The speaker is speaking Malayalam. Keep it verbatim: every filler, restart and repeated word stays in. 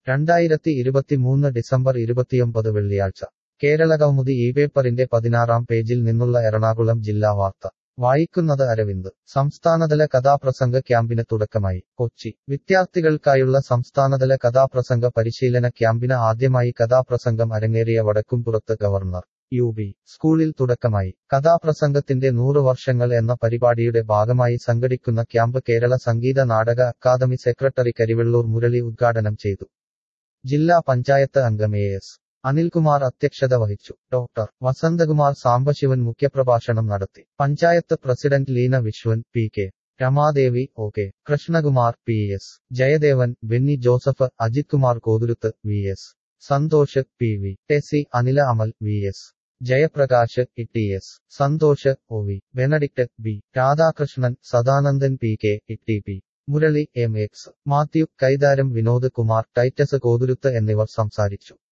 രണ്ടായിരത്തി ഇരുപത്തിമൂന്ന് ഡിസംബർ ഇരുപത്തിയൊമ്പത് വെള്ളിയാഴ്ച കേരളകൗമുദി ഈ പേപ്പറിന്റെ പതിനാറാം പേജിൽ നിന്നുള്ള എറണാകുളം ജില്ലാ വാർത്ത വായിക്കുന്നത് അരവിന്ദ് സംസ്ഥാനതല കഥാപ്രസംഗ ക്യാമ്പിന് തുടക്കമായി കൊച്ചി വിദ്യാർത്ഥികൾക്കായുള്ള സംസ്ഥാനതല കഥാപ്രസംഗ പരിശീലന ക്യാമ്പിന് ആദ്യമായി കഥാപ്രസംഗം അരങ്ങേറിയ വടക്കുംപുറത്ത് ഗവർണർ യു പി സ്കൂളിൽ തുടക്കമായി കഥാപ്രസംഗത്തിന്റെ നൂറ് വർഷങ്ങൾ എന്ന പരിപാടിയുടെ ഭാഗമായി സംഘടിക്കുന്ന camp Kerala Sangeetha Nataka academy secretary Karivellur Murali ഉദ്ഘാടനം ചെയ്തു ജില്ലാ പഞ്ചായത്ത് അംഗം എ എസ് അനിൽകുമാർ അധ്യക്ഷത വഹിച്ചു. ഡോക്ടർ വസന്തകുമാർ സാംബശിവൻ മുഖ്യപ്രഭാഷണം നടത്തി. Panchayat president Leena Viswan, P K Ramadevi, O K Krishnakumar, P S Jayadevan, Benny Joseph, Ajith Kumar Kothuruth, V S Santhosh, P V Tessy, Anila Amal, V S Jayaprakash, E T S Santhosh, O V Benedict, B Radhakrishnan, Sadanandan, P K E T P Murali, M X Mathew, Kaitharam Vinod Kumar, Titus Kothuruth എന്നിവർ സംസാരിച്ചു.